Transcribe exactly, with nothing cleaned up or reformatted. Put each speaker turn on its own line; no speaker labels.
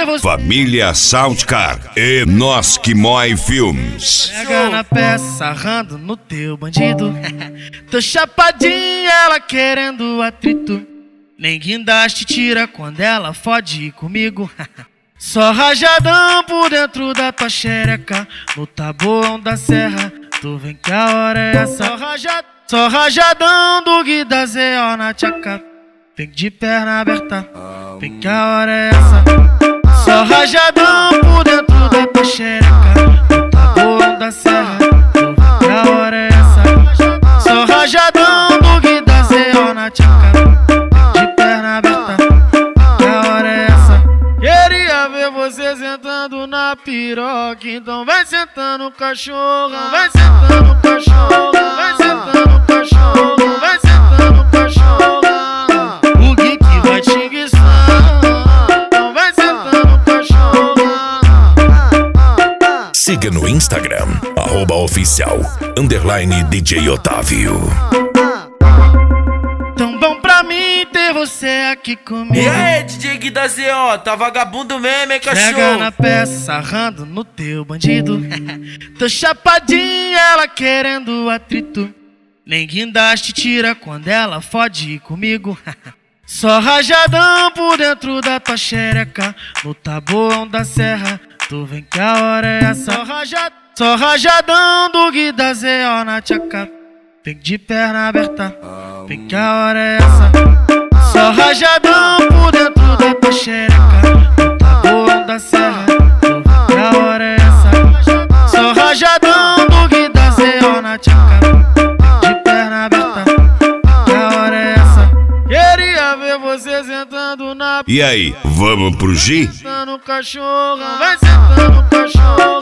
você.
Família Soundcar e Nós Que Mói Filmes.
Pega na peça, sarrando no teu bandido. Tô chapadinha, ela querendo atrito. Nem guindaste tira quando ela fode comigo. Só rajadão por dentro da tua xereca. No tabuão da serra, tu vem que a hora é essa. Só, raja... Só rajadão do Gui da Zé, ó na tchaca. Vem de perna aberta, vem que a hora é essa. Só rajadão por dentro da tua xereca. No tabuão da serra, tu vem que a hora é essa. Só rajadão do Gui da Zé, ó na tchaca. Vem de perna aberta, que a hora é essa. Queria ver você sentando na piroca, então vai sentando o cachorro, vai sentando o cachorro, vai sentando o cachorro, vai sentando o cachorro. O Gui que vai te enguiçar, então vai sentando o cachorro.
Siga no Instagram, arroba oficial, underline D J Otávio.
Tão bom pra mim ter você aqui comigo.
E aí, D J Gui da Z, ó, tá vagabundo mesmo, hein, cachorro?
Pega na peça, sarrando no teu bandido. Tô chapadinha, ela querendo atrito. Nem guindaste tira quando ela fode comigo. Só rajadão por dentro da tua xereca. No tabuão da serra, tu vem que a hora é essa. Só, raja... Só rajadão do Gui da Zé, ó na tchaca. Vem de perna aberta, vem que a hora é essa. Só rajadão por dentro da tua xereca. No tabuão da serra, tu vem que a hora é essa. Só rajadão do Gui da Zé, ó na tchaca. Vem de perna aberta, que a hora é essa. Queria ver você sentando na...
E aí, vamos pro G?
Vai sentando o cachorro, vai sentando o cachorro.